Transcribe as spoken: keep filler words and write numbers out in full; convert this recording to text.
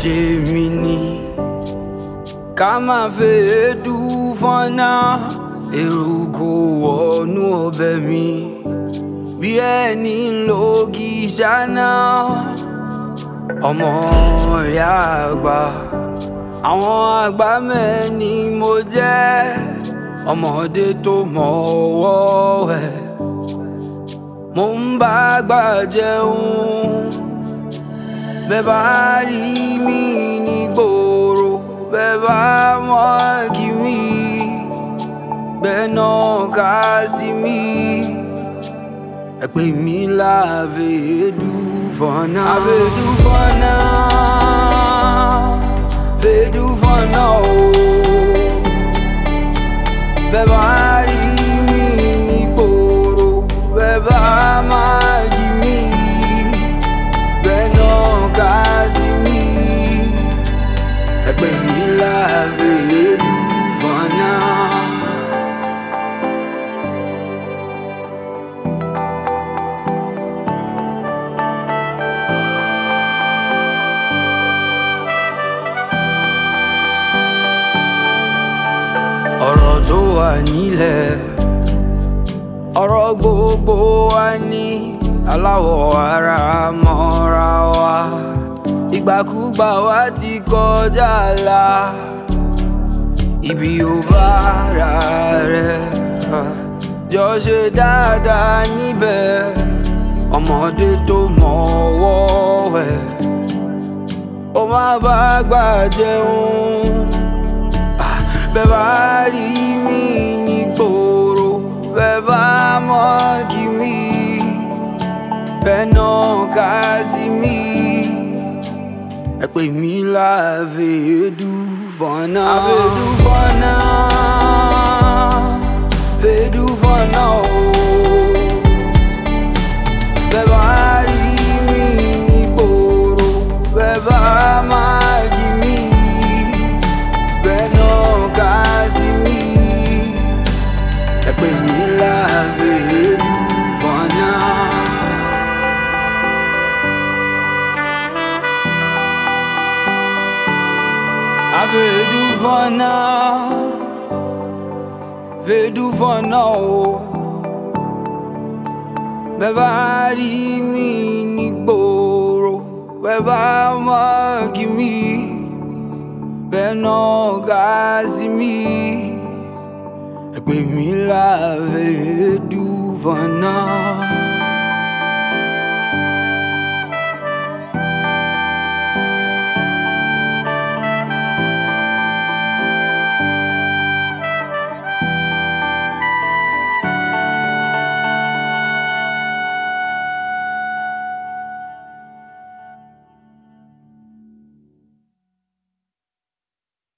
ṣe mí ni ká má fèédú fọ́nà eruku wọnú ọbẹ̀ mi bí ẹni ń lògì ṣáná ọmọ ìyá àgbà àwọn àgbà mẹ́ni mo jẹ́ ọmọdé tó mọ ọwọ́ ẹ̀ mo ń bá àgbà jẹun bẹ́ẹ̀ bá rí mi nígboro bẹ́ẹ̀ bá mọ̀ kí mi bẹ́ẹ̀ náà ká sí mi ẹ pè mí láfèédú fọ́nà. Àfèédú fọ́nà, fèédú fọ́nà o. Bẹ́ẹ̀ bá rí mi nígboro bẹ́ẹ̀ bá máa jí mi bẹ́ẹ̀ náà ká sí mi ẹ pè mí láfèédú fọ́nà. Ọ̀rọ̀ tó wà nílẹ̀ ọ̀rọ̀ gbogbo wa ní aláwọ̀ ara mọ́ra wa ìgbàkúgbà wa ti kọjá la ibi ò bá ara rẹ̀ jọ ṣe dáadáa níbẹ̀ ọmọdé tó mọ ọwọ́ ẹ̀ ó má bá àgbà jẹun bẹ́ẹ̀ bá rí mi nígboro bẹ́ẹ̀ bá mọ̀ kí mi bẹ́ẹ̀ náà ká sí mi ẹ pè mí láfèédú fọ́nà. Àfèédú fọ́nà, fèédú fọ́nà o. Bẹ́ẹ̀ bá rí mi nígboro bẹ́ẹ̀ bá máa kí mi bẹ́ẹ̀ náà ká sí mi ẹ pè mí láfèédú fọ́nà. Àfèédú fọ́nà, fèédú fọ́nà o. Bẹ́ẹ̀ bá rí mi nígboro bẹ́ẹ̀ bá mọ̀ kí mi bẹ́ẹ̀ náà ká sí mi ẹ pè mí láfèédú fọ́nà.